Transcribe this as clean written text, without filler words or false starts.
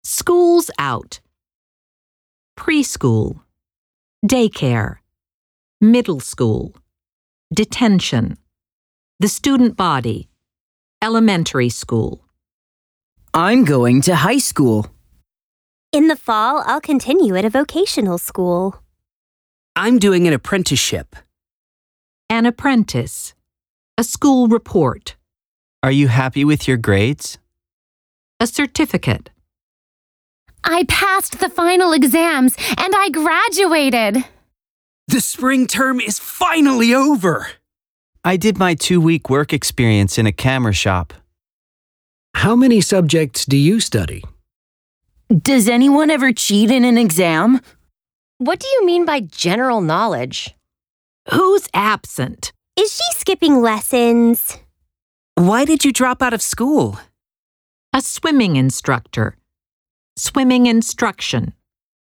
School's out. Preschool. Daycare. Middle school. Detention. The student body. Elementary school. I'm going to high school. In the fall, I'll continue at a vocational school. I'm doing an apprenticeship. An apprentice. A school report. Are you happy with your grades? A certificate. I passed the final exams and I graduated. The spring term is finally over. I did my 2-week work experience in a camera shop. How many subjects do you study? Does anyone ever cheat in an exam? What do you mean by general knowledge? Who's absent? Is she skipping lessons? Why did you drop out of school? A swimming instructor. Swimming instruction.